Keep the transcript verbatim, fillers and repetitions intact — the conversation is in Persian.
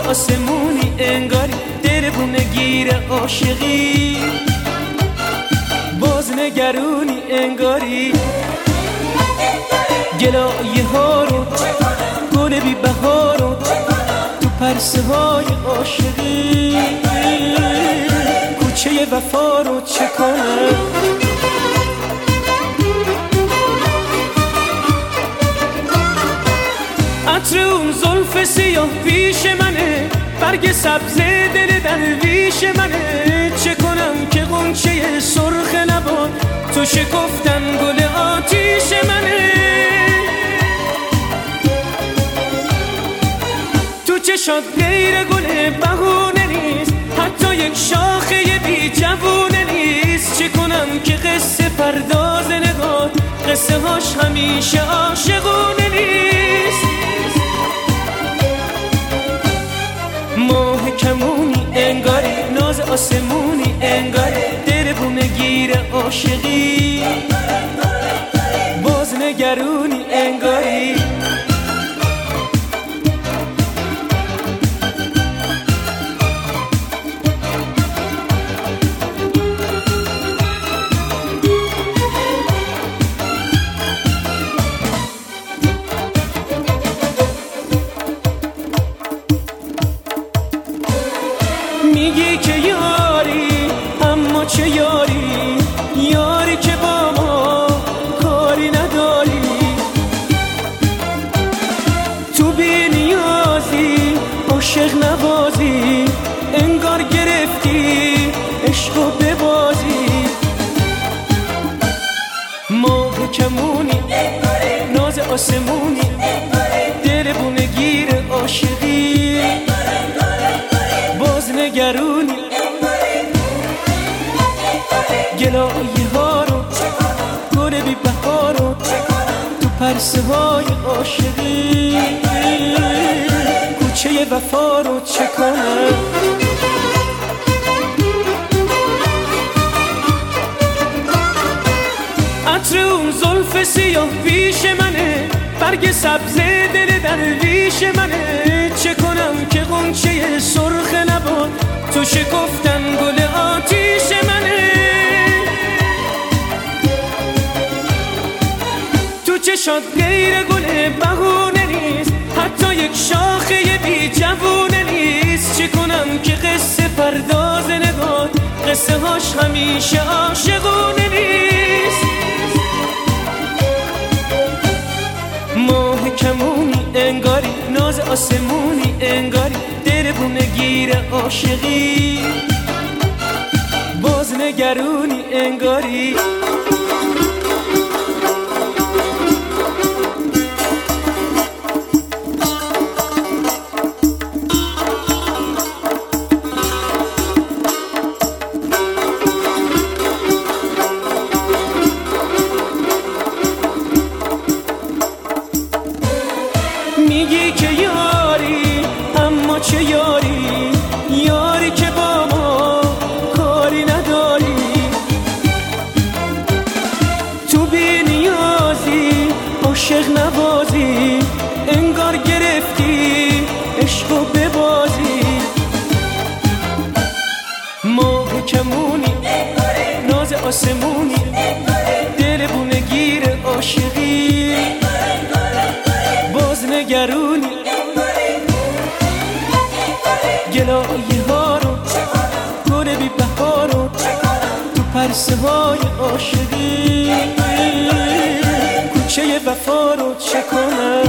آسمونی انگاری دل بونه گیر عاشقی، باز نگرونی انگاری گلایه ها رو گل بی بهار رو تو پرسه های عاشقی، کوچه وفا رو چه کنم؟ عطر اون زلف سیاه پیش منه، برگ سبز دل درویش منه، چه کنم که غنچه سرخ لبات تو شکفتن گل آتیش منه، تو چشات غیر گل بهونه نیست، حتی یک شاخه بی جوونه نیست، چه کنم که قصه پرداز نگات قصه هاش همیشه عاشقونه نیست، ماه کمونی انگاری ناز آسمونی انگاری دل بونه گیر عاشقی، باز نگرونی انگاری میگی که یاری اما چه یاری، یاری که با ما کاری نداری، تو بی نیازی عاشق نوازی، انگار گرفتی عشقو ببازی، ماه کمونی ناز آسمونی دل بونه گیر عاشقی، باز نگرونی گلایه ها رو گل بی بهار رو تو پرسه های عاشقی، کوچه وفا رو چه کنم؟ عطر اون زلف سیاه پیش منه، برگ سبز دل درویش منه، چه کنم که غنچه سرخ لبات تو شکفتن گل آتیش منه، تو چشات غیر گل بهونه نیست، حتی یک شاخه بی جوونه نیست، چه کنم که قصه پرداز نگات قصه هاش همیشه عاشقونه نیست، ماه کمونی انگاری ناز آسمونی انگاری دل بونه گیر عاشقی، باز نگرونی انگاری میگی که یاری اما چه یاری، یاری که با ما کاری نداری، تو بی نیازی عاشق نوازی، انگار گرفتی عشقو ببازی، ماه کمونی ناز آسمونی دل بونه گیر عاشقی، باز نگرونی گلایه ها رو گل بی بهار رو تو پرسه های عاشقی، کوچه وفا رو چه کنم؟